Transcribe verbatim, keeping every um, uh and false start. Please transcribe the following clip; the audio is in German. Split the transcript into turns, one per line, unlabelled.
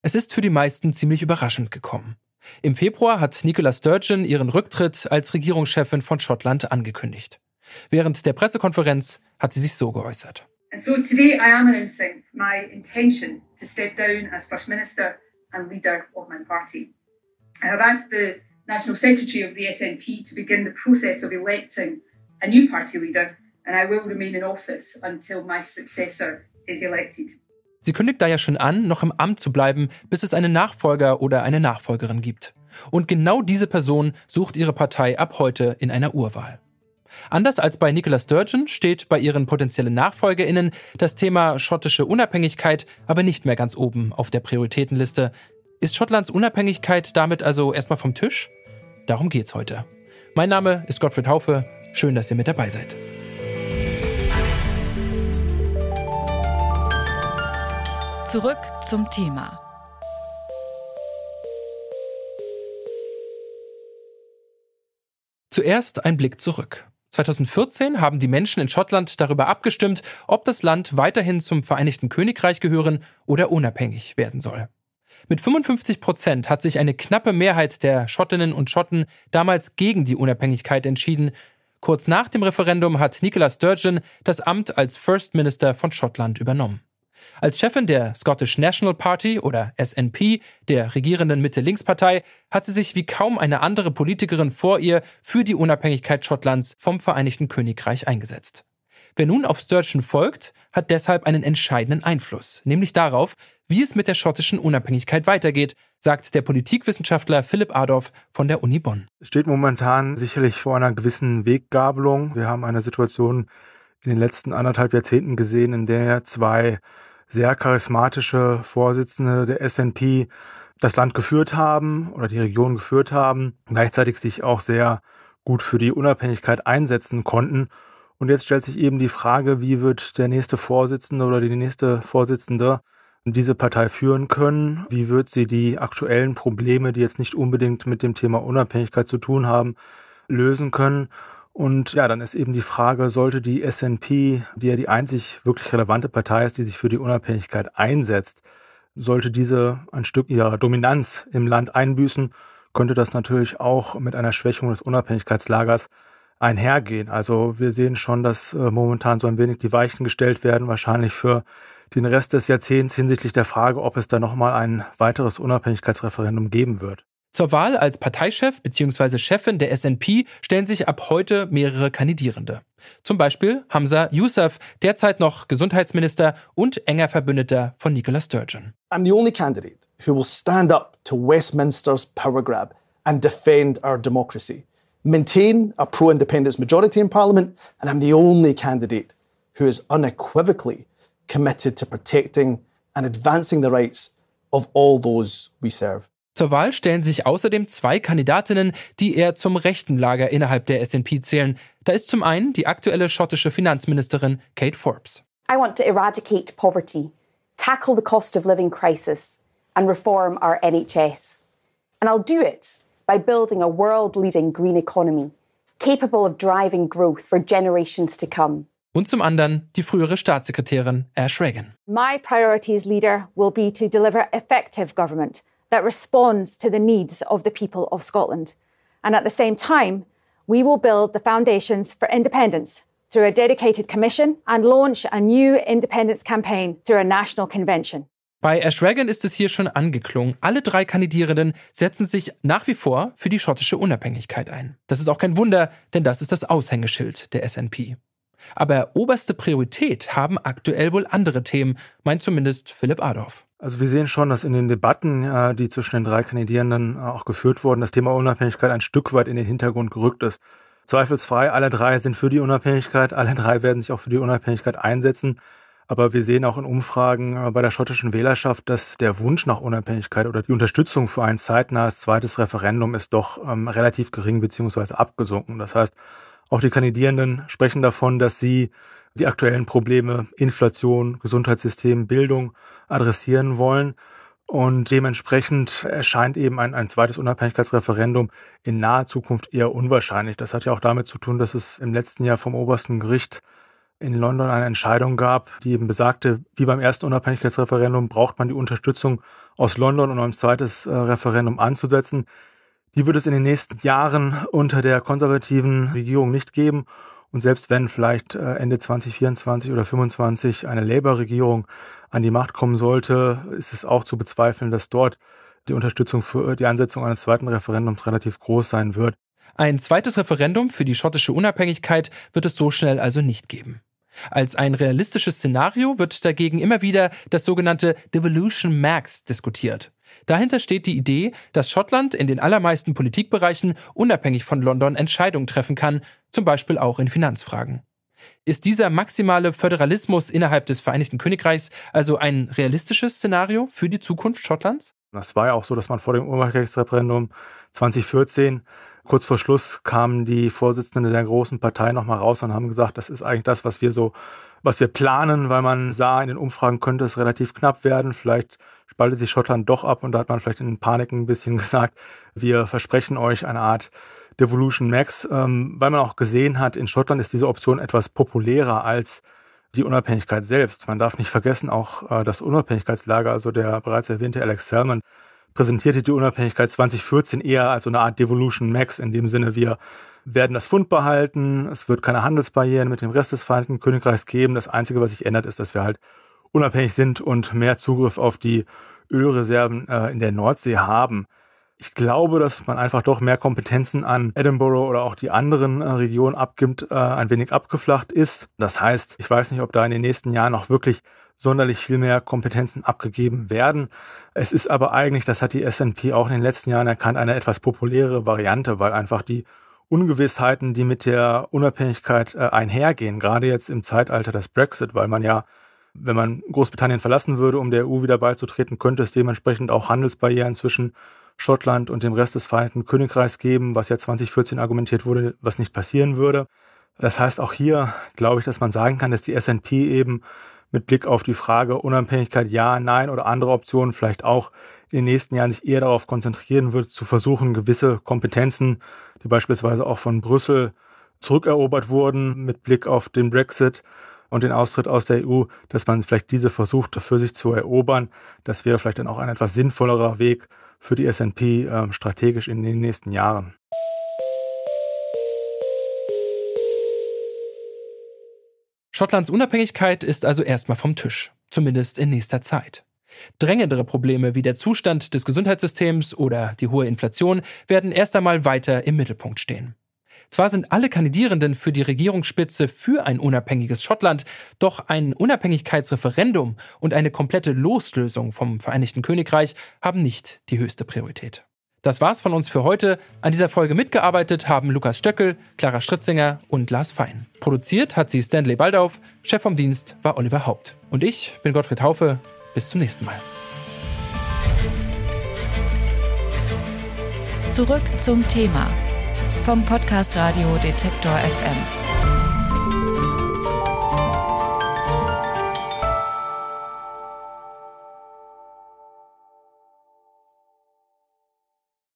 Es ist für die meisten ziemlich überraschend gekommen. Im Februar hat Nicola Sturgeon ihren Rücktritt als Regierungschefin von Schottland angekündigt. Während der Pressekonferenz hat sie sich so geäußert.
And so today I am announcing my intention to step down as First Minister and leader of my party. I have asked the National Secretary of the S N P to begin the process of electing a new party leader, and I will remain in office until my successor is elected.
Sie kündigt da ja schon an, noch im Amt zu bleiben, bis es einen Nachfolger oder eine Nachfolgerin gibt. Und genau diese Person sucht ihre Partei ab heute in einer Urwahl. Anders als bei Nicola Sturgeon steht bei ihren potenziellen NachfolgerInnen das Thema schottische Unabhängigkeit aber nicht mehr ganz oben auf der Prioritätenliste. Ist Schottlands Unabhängigkeit damit also erstmal vom Tisch? Darum geht's heute. Mein Name ist Gottfried Haufe. Schön, dass ihr mit dabei seid.
Zurück zum Thema.
Zuerst ein Blick zurück. zweitausendvierzehn haben die Menschen in Schottland darüber abgestimmt, ob das Land weiterhin zum Vereinigten Königreich gehören oder unabhängig werden soll. Mit fünfundfünfzig Prozent hat sich eine knappe Mehrheit der Schottinnen und Schotten damals gegen die Unabhängigkeit entschieden. Kurz nach dem Referendum hat Nicola Sturgeon das Amt als First Minister von Schottland übernommen. Als Chefin der Scottish National Party oder S N P, der regierenden Mitte-Links-Partei, hat sie sich wie kaum eine andere Politikerin vor ihr für die Unabhängigkeit Schottlands vom Vereinigten Königreich eingesetzt. Wer nun auf Sturgeon folgt, hat deshalb einen entscheidenden Einfluss, nämlich darauf, wie es mit der schottischen Unabhängigkeit weitergeht, sagt der Politikwissenschaftler Philipp Adorf von der Uni Bonn.
Es steht momentan sicherlich vor einer gewissen Weggabelung. Wir haben eine Situation in den letzten anderthalb Jahrzehnten gesehen, in der zwei sehr charismatische Vorsitzende der S N P das Land geführt haben oder die Region geführt haben, gleichzeitig sich auch sehr gut für die Unabhängigkeit einsetzen konnten. Und jetzt stellt sich eben die Frage, wie wird der nächste Vorsitzende oder die nächste Vorsitzende diese Partei führen können? Wie wird sie die aktuellen Probleme, die jetzt nicht unbedingt mit dem Thema Unabhängigkeit zu tun haben, lösen können? Und ja, dann ist eben die Frage, sollte die S N P, die ja die einzig wirklich relevante Partei ist, die sich für die Unabhängigkeit einsetzt, sollte diese ein Stück ihrer Dominanz im Land einbüßen, könnte das natürlich auch mit einer Schwächung des Unabhängigkeitslagers einhergehen. Also wir sehen schon, dass äh, momentan so ein wenig die Weichen gestellt werden, wahrscheinlich für den Rest des Jahrzehnts hinsichtlich der Frage, ob es da nochmal ein weiteres Unabhängigkeitsreferendum geben wird.
Zur Wahl als Parteichef bzw. Chefin der S N P stellen sich ab heute mehrere Kandidierende. Zum Beispiel Humza Yousaf, derzeit noch Gesundheitsminister und enger Verbündeter von Nicola Sturgeon.
I'm the only candidate who will stand up to Westminster's power grab and defend our democracy, maintain a pro-independence majority in Parliament, and I'm the only candidate who is unequivocally committed to protecting and advancing the rights of all those we serve.
Zur Wahl stellen sich außerdem zwei Kandidatinnen, die eher zum rechten Lager innerhalb der S N P zählen. Da ist zum einen die aktuelle schottische Finanzministerin Kate Forbes.
I want to eradicate poverty, tackle the cost of living crisis and reform our N H S. And I'll do it by building a world-leading green economy, capable of driving growth for generations to come.
Und zum anderen die frühere Staatssekretärin Ash Regan.
My priority as leader will be to deliver effective government that responds to the needs of the people of Scotland. And at the same time, we will build the foundations for independence through a dedicated commission and launch a new independence campaign through a national convention.
Bei Ash Regan ist es hier schon angeklungen. Alle drei Kandidierenden setzen sich nach wie vor für die schottische Unabhängigkeit ein. Das ist auch kein Wunder, denn das ist das Aushängeschild der S N P. Aber oberste Priorität haben aktuell wohl andere Themen, meint zumindest Philipp Adorf.
Also wir sehen schon, dass in den Debatten, die zwischen den drei Kandidierenden auch geführt wurden, das Thema Unabhängigkeit ein Stück weit in den Hintergrund gerückt ist. Zweifelsfrei, alle drei sind für die Unabhängigkeit, alle drei werden sich auch für die Unabhängigkeit einsetzen. Aber wir sehen auch in Umfragen bei der schottischen Wählerschaft, dass der Wunsch nach Unabhängigkeit oder die Unterstützung für ein zeitnahes zweites Referendum ist doch ähm, relativ gering bzw. abgesunken. Das heißt, auch die Kandidierenden sprechen davon, dass sie die aktuellen Probleme Inflation, Gesundheitssystem, Bildung adressieren wollen. Und dementsprechend erscheint eben ein, ein zweites Unabhängigkeitsreferendum in naher Zukunft eher unwahrscheinlich. Das hat ja auch damit zu tun, dass es im letzten Jahr vom obersten Gericht in London eine Entscheidung gab, die eben besagte, wie beim ersten Unabhängigkeitsreferendum braucht man die Unterstützung aus London, um ein zweites äh, Referendum anzusetzen. Die wird es in den nächsten Jahren unter der konservativen Regierung nicht geben. Und selbst wenn vielleicht äh, Ende zwanzig vierundzwanzig oder fünfundzwanzig eine Labour-Regierung an die Macht kommen sollte, ist es auch zu bezweifeln, dass dort die Unterstützung für die Ansetzung eines zweiten Referendums relativ groß sein wird.
Ein zweites Referendum für die schottische Unabhängigkeit wird es so schnell also nicht geben. Als ein realistisches Szenario wird dagegen immer wieder das sogenannte Devolution Max diskutiert. Dahinter steht die Idee, dass Schottland in den allermeisten Politikbereichen unabhängig von London Entscheidungen treffen kann, zum Beispiel auch in Finanzfragen. Ist dieser maximale Föderalismus innerhalb des Vereinigten Königreichs also ein realistisches Szenario für die Zukunft Schottlands?
Das war ja auch so, dass man vor dem Unabhängigkeitsreferendum zwanzig vierzehn, kurz vor Schluss, kamen die Vorsitzenden der großen Partei nochmal raus und haben gesagt, das ist eigentlich das, was wir so, was wir planen, weil man sah, in den Umfragen könnte es relativ knapp werden. Vielleicht spaltet sich Schottland doch ab und da hat man vielleicht in Panik ein bisschen gesagt, wir versprechen euch eine Art Devolution Max, ähm, weil man auch gesehen hat, in Schottland ist diese Option etwas populärer als die Unabhängigkeit selbst. Man darf nicht vergessen, auch äh, das Unabhängigkeitslager, also der bereits erwähnte Alex Salmond, präsentierte die Unabhängigkeit zwanzig vierzehn eher als so eine Art Devolution Max, in dem Sinne, wir werden das Pfund behalten, es wird keine Handelsbarrieren mit dem Rest des Vereinigten Königreichs geben. Das Einzige, was sich ändert, ist, dass wir halt unabhängig sind und mehr Zugriff auf die Ölreserven äh, in der Nordsee haben. Ich glaube, dass man einfach doch mehr Kompetenzen an Edinburgh oder auch die anderen äh, Regionen abgibt, äh, ein wenig abgeflacht ist. Das heißt, ich weiß nicht, ob da in den nächsten Jahren noch wirklich sonderlich viel mehr Kompetenzen abgegeben werden. Es ist aber eigentlich, das hat die S N P auch in den letzten Jahren erkannt, eine etwas populäre Variante, weil einfach die Ungewissheiten, die mit der Unabhängigkeit äh, einhergehen, gerade jetzt im Zeitalter des Brexit, weil man ja, wenn man Großbritannien verlassen würde, um der E U wieder beizutreten, könnte es dementsprechend auch Handelsbarrieren zwischen Schottland und dem Rest des Vereinigten Königreichs geben, was ja zwanzig vierzehn argumentiert wurde, was nicht passieren würde. Das heißt, auch hier glaube ich, dass man sagen kann, dass die S N P eben mit Blick auf die Frage Unabhängigkeit ja, nein oder andere Optionen vielleicht auch in den nächsten Jahren sich eher darauf konzentrieren wird, zu versuchen, gewisse Kompetenzen, die beispielsweise auch von Brüssel zurückerobert wurden mit Blick auf den Brexit und den Austritt aus der E U, dass man vielleicht diese versucht, für sich zu erobern. Das wäre vielleicht dann auch ein etwas sinnvollerer Weg für die S N P äh, strategisch in den nächsten Jahren.
Schottlands Unabhängigkeit ist also erstmal vom Tisch, zumindest in nächster Zeit. Drängendere Probleme wie der Zustand des Gesundheitssystems oder die hohe Inflation werden erst einmal weiter im Mittelpunkt stehen. Zwar sind alle Kandidierenden für die Regierungsspitze für ein unabhängiges Schottland, doch ein Unabhängigkeitsreferendum und eine komplette Loslösung vom Vereinigten Königreich haben nicht die höchste Priorität. Das war's von uns für heute. An dieser Folge mitgearbeitet haben Lukas Stöckel, Clara Stritzinger und Lars Fein. Produziert hat sie Stanley Baldauf, Chef vom Dienst war Oliver Haupt. Und ich bin Gottfried Haufe. Bis zum nächsten Mal.
Zurück zum Thema vom Podcast Radio Detektor F M.